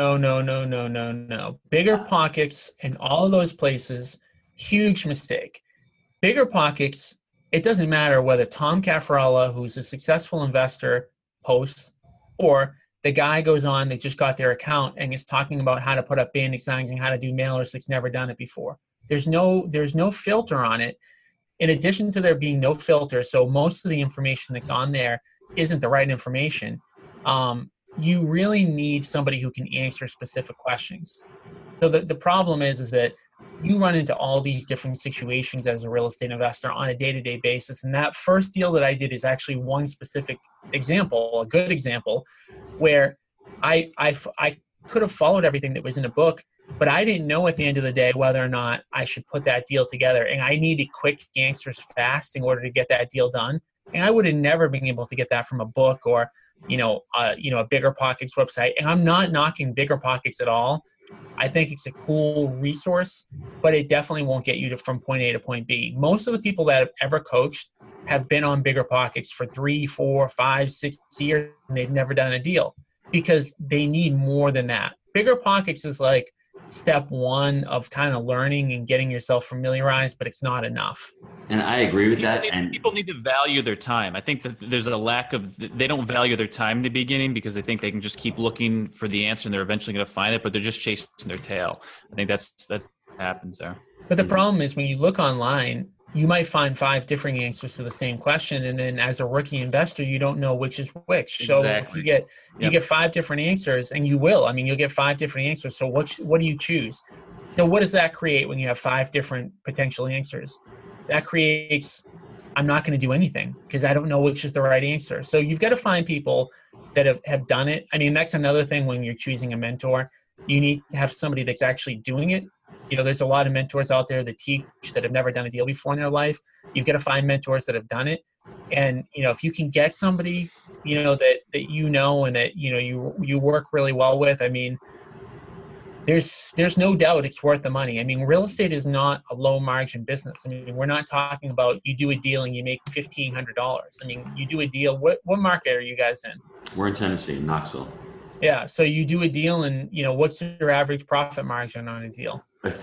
Speaker 5: No. Bigger Pockets and all of those places, huge mistake. Bigger Pockets, it doesn't matter whether Tom Caffarella, who's a successful investor, posts, or the guy goes on that just got their account and is talking about how to put up banding signs and how to do mailers that's never done it before. There's no filter on it. In addition to there being no filter, so most of the information that's on there isn't the right information, you really need somebody who can answer specific questions. So the problem is that you run into all these different situations as a real estate investor on a day-to-day basis. And that first deal that I did is actually one specific example, a good example, where I could have followed everything that was in a book, but I didn't know at the end of the day whether or not I should put that deal together. And I needed quick answers fast in order to get that deal done. And I would have never been able to get that from a book or, a Bigger Pockets website. And I'm not knocking Bigger Pockets at all. I think it's a cool resource, but it definitely won't get you from point A to point B. Most of the people that have ever coached have been on Bigger Pockets for 3, 4, 5, 6 years, and they've never done a deal because they need more than that. Bigger Pockets is like step one of kind of learning and getting yourself familiarized, but it's not enough.
Speaker 4: And I agree with that.
Speaker 3: And people need to value their time. I think that there's a lack of, they don't value their time in the beginning because they think they can just keep looking for the answer and they're eventually going to find it, but they're just chasing their tail. I think that's what happens there.
Speaker 5: But the problem is when you look online, you might find 5 different answers to the same question. And then as a rookie investor, you don't know which is which. So if you get 5 different answers, and you will, you'll get 5 different answers. So what do you choose? So what does that create when you have 5 different potential answers? That creates, I'm not going to do anything because I don't know which is the right answer. So you've got to find people that have done it. That's another thing when you're choosing a mentor. You need to have somebody that's actually doing it. There's a lot of mentors out there that teach that have never done a deal before in their life. You've got to find mentors that have done it. And, if you can get somebody, that and that, you work really well with, there's no doubt it's worth the money. Real estate is not a low margin business. We're not talking about you do a deal and you make $1,500. You do a deal. What market are you guys in?
Speaker 4: We're in Tennessee, Knoxville.
Speaker 5: Yeah. So you do a deal and, what's your average profit margin on a deal?
Speaker 3: No,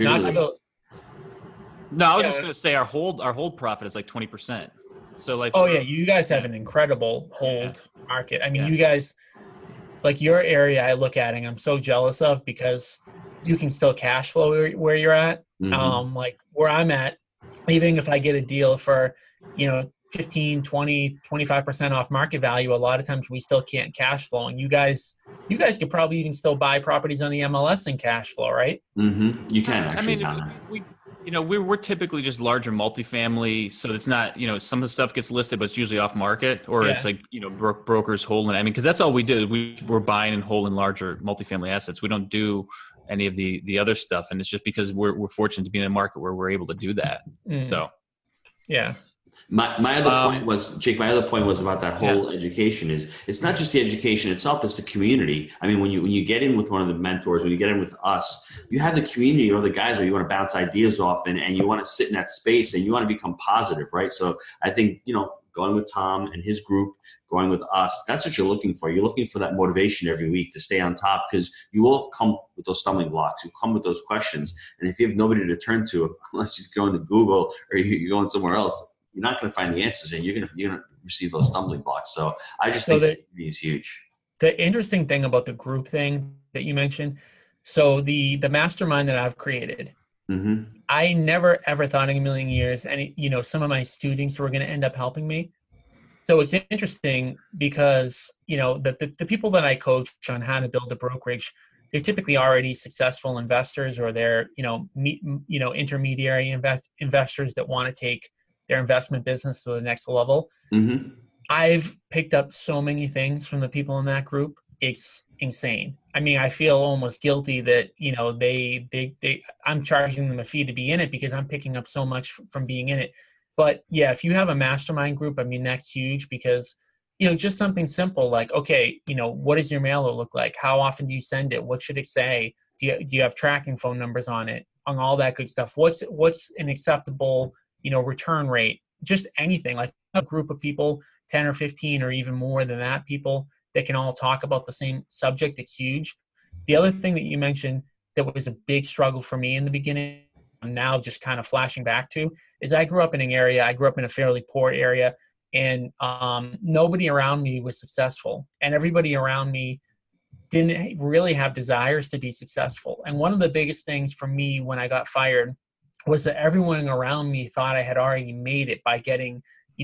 Speaker 3: I was just going to say our hold profit is like 20%. So
Speaker 5: you guys have an incredible hold market. You guys, like your area I look at and I'm so jealous of because you can still cash flow where you're at.
Speaker 4: Mm-hmm.
Speaker 5: Like where I'm at, even if I get a deal for, 15, 20, 25% off market value, a lot of times we still can't cash flow. And you guys could probably even still buy properties on the MLS and cash flow, right?
Speaker 4: Mm-hmm. You can actually.
Speaker 3: We're typically just larger multifamily, so it's not, some of the stuff gets listed, but it's usually off market, or it's like, brokers holding. Because that's all we do. We're buying and holding larger multifamily assets. We don't do any of the other stuff, and it's just because we're fortunate to be in a market where we're able to do that. So,
Speaker 5: yeah.
Speaker 4: My other point was, Jake, about that whole education is it's not just the education itself, it's the community. When you get in with one of the mentors, when you get in with us, you have the community or the guys where you want to bounce ideas off and you want to sit in that space and you want to become positive, right? So I think, going with Tom and his group, going with us, that's what you're looking for. You're looking for that motivation every week to stay on top because you will come with those stumbling blocks. You come with those questions. And if you have nobody to turn to, unless you go into Google or you're going somewhere else, you're not going to find the answers and you're going to receive those stumbling blocks. So I just think that is huge.
Speaker 5: the interesting thing about the group thing that you mentioned, so the mastermind that I've created, I never ever thought in a million years, and some of my students were going to end up helping me. So it's interesting because, the people that I coach on how to build a brokerage, they're typically already successful investors, or they're, intermediary investors that want to take their investment business to the next level. I've picked up so many things from the people in that group. It's insane. I mean, I feel almost guilty that, I'm charging them a fee to be in it because I'm picking up so much from being in it. But yeah, if you have a mastermind group, I mean, that's huge because, just something simple like, okay, what does your mailer look like? How often do you send it? What should it say? Do you have tracking phone numbers on it? On all that good stuff. What's an acceptable, return rate? Just anything, like a group of people, 10 or 15 or even more than that, people that can all talk about the same subject. It's huge. The other thing that you mentioned that was a big struggle for me in the beginning, I'm now just kind of flashing back to, is I grew up in a fairly poor area, and nobody around me was successful, and everybody around me didn't really have desires to be successful. And one of the biggest things for me when I got fired was that everyone around me thought I had already made it by getting,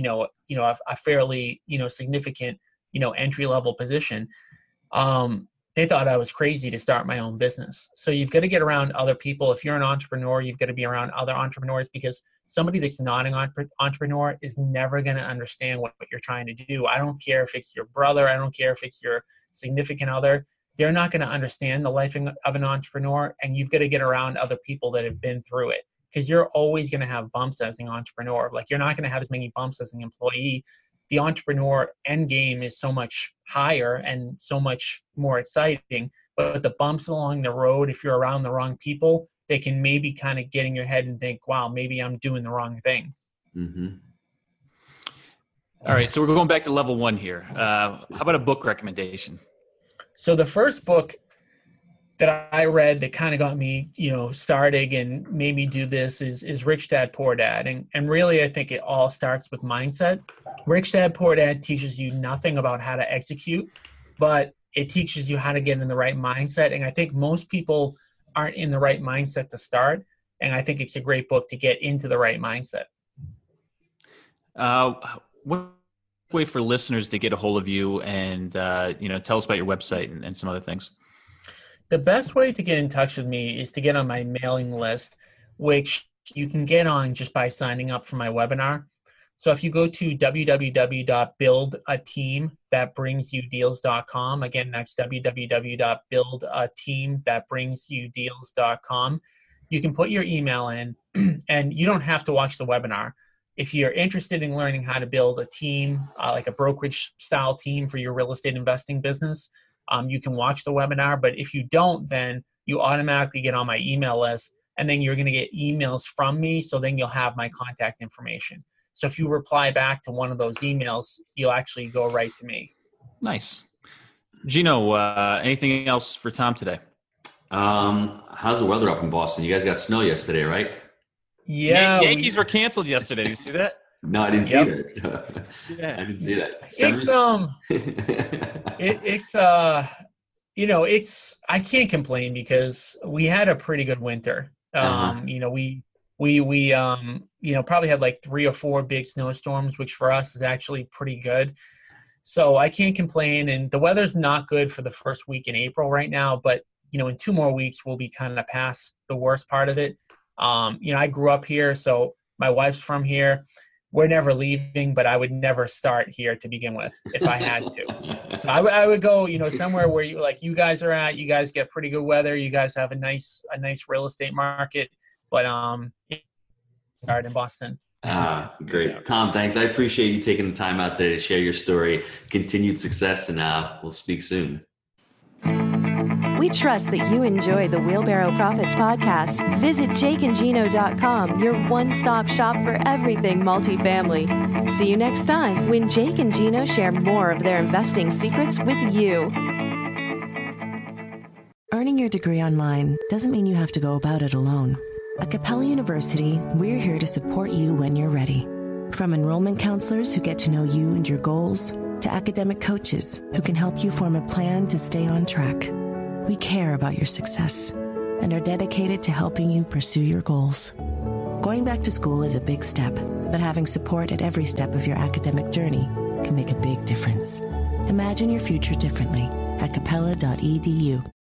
Speaker 5: a fairly, significant, entry-level position. They thought I was crazy to start my own business. So you've got to get around other people. If you're an entrepreneur, you've got to be around other entrepreneurs, because somebody that's not an entrepreneur is never going to understand what you're trying to do. I don't care if it's your brother. I don't care if it's your significant other. They're not going to understand the life of an entrepreneur, and you've got to get around other people that have been through it, because you're always going to have bumps as an entrepreneur. Like, you're not going to have as many bumps as an employee. The entrepreneur end game is so much higher and so much more exciting, but the bumps along the road, if you're around the wrong people, they can maybe kind of get in your head and think, wow, maybe I'm doing the wrong thing.
Speaker 3: All right. So we're going back to level one here. How about a book recommendation?
Speaker 5: So the first book that I read that kind of got me, started and made me do this is Rich Dad, Poor Dad. And really, I think it all starts with mindset. Rich Dad, Poor Dad teaches you nothing about how to execute, but it teaches you how to get in the right mindset. And I think most people aren't in the right mindset to start. And I think it's a great book to get into the right mindset.
Speaker 3: What way for listeners to get a hold of you and, tell us about your website and some other things?
Speaker 5: The best way to get in touch with me is to get on my mailing list, which you can get on just by signing up for my webinar. So if you go to www.buildateamthatbringsyoudeals.com, again, that's www.buildateamthatbringsyoudeals.com, you can put your email in, and you don't have to watch the webinar. If you're interested in learning how to build a team, like a brokerage style team for your real estate investing business, you can watch the webinar. But if you don't, then you automatically get on my email list, and then you're going to get emails from me. So then you'll have my contact information. So if you reply back to one of those emails, you'll actually go right to me.
Speaker 3: Nice. Gino, anything else for Tom today?
Speaker 4: How's the weather up in Boston? You guys got snow yesterday, right?
Speaker 5: Yeah.
Speaker 3: Yankees were canceled yesterday. Did you see that?
Speaker 4: No, I didn't see that.
Speaker 3: Yeah.
Speaker 4: I didn't see that.
Speaker 5: I can't complain because we had a pretty good winter. We probably had like 3 or 4 big snowstorms, which for us is actually pretty good. So I can't complain. And the weather's not good for the first week in April right now, but in 2 more weeks, we'll be kind of past the worst part of it. I grew up here, so my wife's from here. We're never leaving, but I would never start here to begin with if I had to. So I would go, somewhere where you guys are at. You guys get pretty good weather. You guys have a nice real estate market, but start in Boston.
Speaker 4: Great. Tom, thanks. I appreciate you taking the time out today to share your story. Continued success, and we'll speak soon.
Speaker 2: We trust that you enjoy the Wheelbarrow Profits podcast. Visit jakeandgino.com, your one-stop shop for everything multifamily. See you next time when Jake and Gino share more of their investing secrets with you.
Speaker 6: Earning your degree online doesn't mean you have to go about it alone. At Capella University, we're here to support you when you're ready. From enrollment counselors who get to know you and your goals, to academic coaches who can help you form a plan to stay on track. We care about your success and are dedicated to helping you pursue your goals. Going back to school is a big step, but having support at every step of your academic journey can make a big difference. Imagine your future differently at capella.edu.